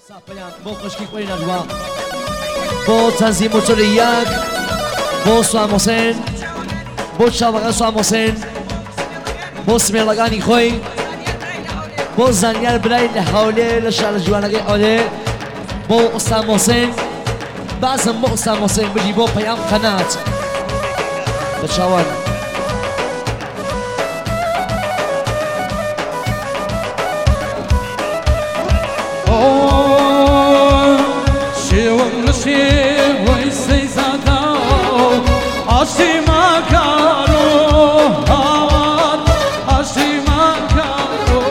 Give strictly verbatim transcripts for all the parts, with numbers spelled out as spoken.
ساپەیان بۆ خوشکی خۆی نەدووە بۆ تەنزیم و چۆلی یەک بۆ سوام حوسێن بۆ چاوەکان سوام حوسێن بۆ سمێڵەکانی خۆی بۆ زانیار برای لە هەولێر لە شارە جوانەکەی ئەولێر بۆ ئوستام حوسێن بازم بۆ ئوستام حوسێن بگی بۆ پەیام قەنات بە چاوان شێوەم لە شێوەی سەیزادا ئاشتی ماکارۆ هاوار ئاشتی ماکارۆ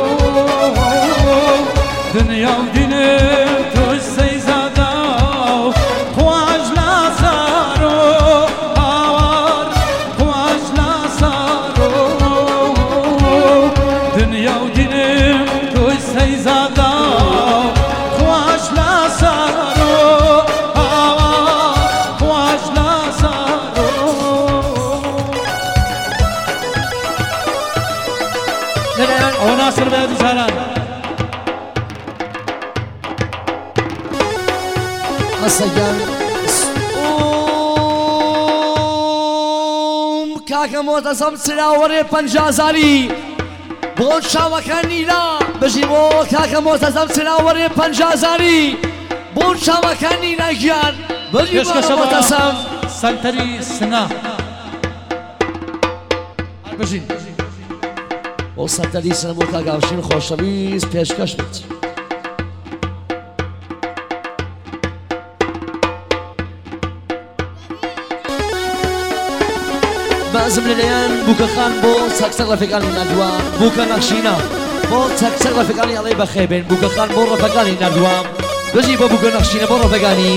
دنیا و دینێ تۆی سەیزادا خواش لا سارۆ هاوار خواش لا سارۆ دنیا و دینێ تۆی سەیزادا خواش لا سارۆ او ناصر بيد زهران هەسەگەن کاکە مۆتەزەم چراوەڕێ پەنجازاری بۆ چاوەکانی لا بژی بۆ کاکە مۆتەزەم چراوەڕێ پەنجازاری بۆ چاوەکانی لا گیان بژی بۆ مۆتەزەم سەنتەری سنا بژین بۆ سەنتەری سنە بۆ کاگاوشین خۆشەویست پێشکەش بێت بازم لەلایەن بووکەخان بۆ چەکچەک ڕەفیقانی نردووە بووکە نەخشینە بۆ چەکچەک ڕەفیقانی ئەڵێ بەخێبێن بووکەخان بۆ ڕەفەکانی نردووە بژی بۆ بووکە نەخشینە بۆ ڕەفەکانی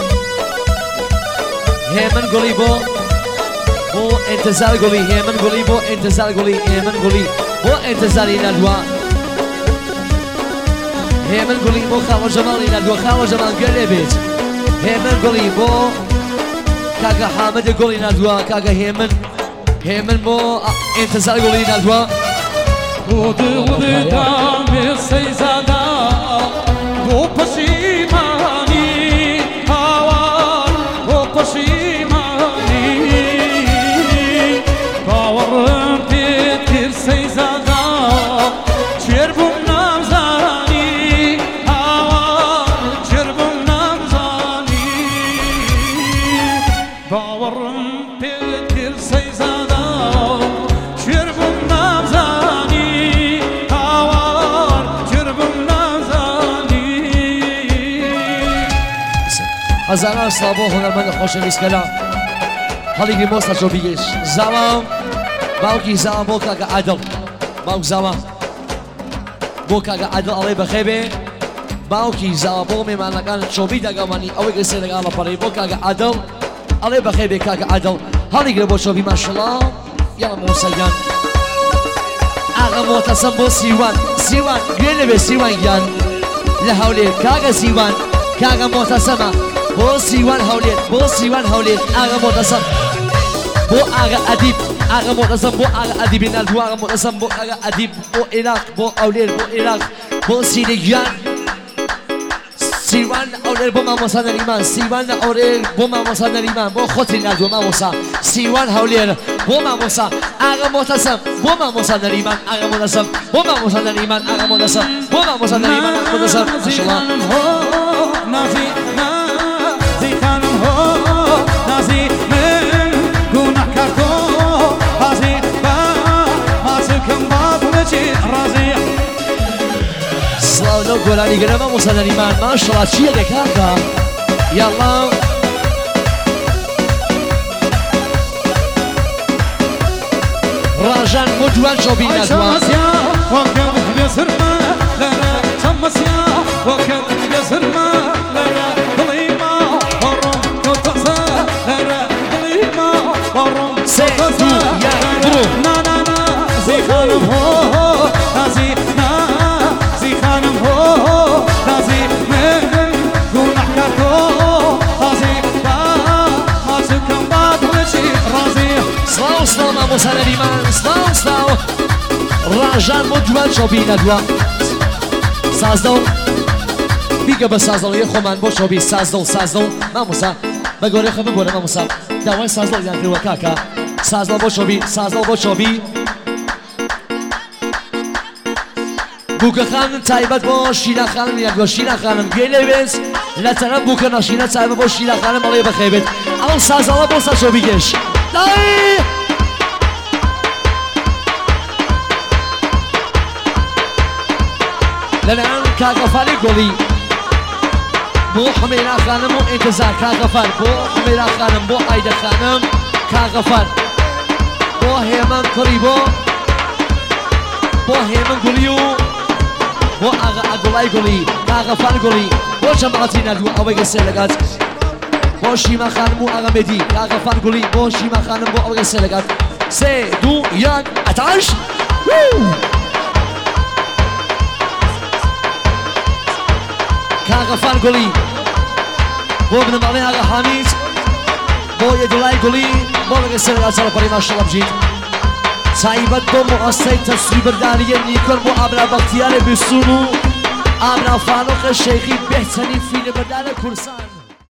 هێمن گوڵی بۆ بۆ انتظار گوڵی هێمن گوڵی بۆ انتظار گوڵی هێمن گوڵی بۆ انتظاری نردووە هێمن گوڵی بۆ خاوە ژەماڵی نردووە خاوە ژەماڵ گەلێ بێت هێمن گوڵی بۆ کاکە حامەدە گوڵی نردووە کاکە هێمن هێمن بۆ انتظار گوڵی نردووە بۆ دڵدام بێ سەیزادا بۆ پەشیمانی هاوار بۆ پەشیمانی باوەڕم پێت کرد سەیزادا چێر بووم نامزانی هاوار چێر بووم نامزانی باوەڕم پێت کرد سەیزادا چێر بووم نامزانی هاوار چێر بووم نامزانی هەزاران سڵاو بۆ هۆنەرمەندە خۆشەویستکەلا هەڵیگری مۆستا چۆبیگەش زاوام باوکی زاوام بۆ کاکە عادڵ باوک زاوام بۆ کاکە عادڵ ئەڵێ بەخێبێ باوکی زاوا بۆ مێمانەکان چۆبی دەگەمانی ئەوەی گەسێ لەگەڵ لەپەڕی بۆ کاکە عادڵ ئەڵێ بەخێبێ کاکە عادڵ هەڵیگرە بۆ چۆبی ماشەڵڵا یاڵە مۆسەگیان ئاغا مۆتەسەم بۆ سیوان سیوان گوێ لەبێ سیوان گیان لە هەولێر کاکە سیوان کاکە مۆتەسەمە بۆ سیوان هەولێر بۆ سیوان هەولێر ئاغا مۆتەسەم بۆ ئاغا ئەدیب ئاغا مۆتەسەم بۆ ئاغا ئەدیبی نردووە ئاغا مۆتەسەم بۆ ئاغا ئەدیب بۆ عێراق بۆ ئەولێر بۆ عێراق بۆ سیرگیان سیوان ئەولێر بۆ مامۆسا نەریمان سیوان ئەولێر بۆ مامۆسا نەریمان بۆ خۆتی نردووە مامۆسا سیوان هەولێر بۆ مامۆسا ئاغا مۆتەسەم بۆ مامۆسا نەریمان ئاغا مۆتەسەم بۆ مامۆسا نەریمان ئاغا مۆتەسەم بۆ مامۆسا نەریمان ئاغا مۆتەسەم ماشەڵڵا نازی نازی خانم هو نازی من گونهکار تو حازی با حاصلکم باب بچی رازی سڵاو لەو گۆرانی گەرە مامۆسا نەریمان ماشەڵڵا چییە لێ کاکە یاڵڵا ڕاژان بۆ دوان چۆبی نردووە وەکەم بێزرمە لەرە چەمەسیا وەکەم بێزرمە لەرە دڵیما بەڕۆم تۆ تەزە لەرە دڵیما بەڕۆم سێ دوو یەک بڕۆ نانانا زی خانم هۆ نازی نازی خانم هۆ نازی من گونەحکار تۆ حازی با حاصلکەم باد بچی ڕازی سڵاو سڵاو مامۆسا نەریمان سڵاو سڵاو ڕاژان بۆ دوان چۆبی نردووە سازدە و بیگە بە سازڵەیە خۆمان بۆ شۆبی سازدڵ سازدڵ مامۆسا بە گۆرەی خۆ بگۆرە مامۆسا داوای سازدڵ یان کردووە کاکە سازدڵ بۆ شۆبی سازدڵ بۆ شۆبی بووکە خانم تایبەت بۆ شیرە خانم یان بۆ شیرە خانم گوێ لێوێز لە تەنە بووکە نەشینە تایبەت بۆ شیرە خانم بەڵێ بەخێبێت ئەو سازدڵە بۆ سەر شۆبی گەش لەلایەن کاغەفاری گۆڵی بۆ حمێرا خانم و ئینتزار کاغەفار بۆ حمێرا خانم بۆ ئایدە خانم کاغەفار بۆ هێمن کوڕی بۆ بۆ هێمن گوڵی و بۆ ئاغا عەبدوڵای گوڵی کاغەفار گوڵی بۆ جەماعەتی نردوو ئەوەی گەسێ لەگات بۆ شیما خانم و ئاغا مێدی کاغەفار گوڵی بۆ شیما خانم بۆ ئەوەی گەسێ لەگات سێ دوو یەک ئەتاش کاغەفار گوڵی بۆ بنەماڵەی ئاغا حامید بۆ یەدوڵای گوڵی بۆ بەگە سەرگا چاڵەپەڕی ماشەڵە بژیت تایبەت بۆ مؤەسسەی تەسوی بەردانیە نیکۆن بۆ ئابرا بەختیارە بیسوون و ئابرا فانۆقە شەیخی بێهتەرین فیلمبەردانە کورسان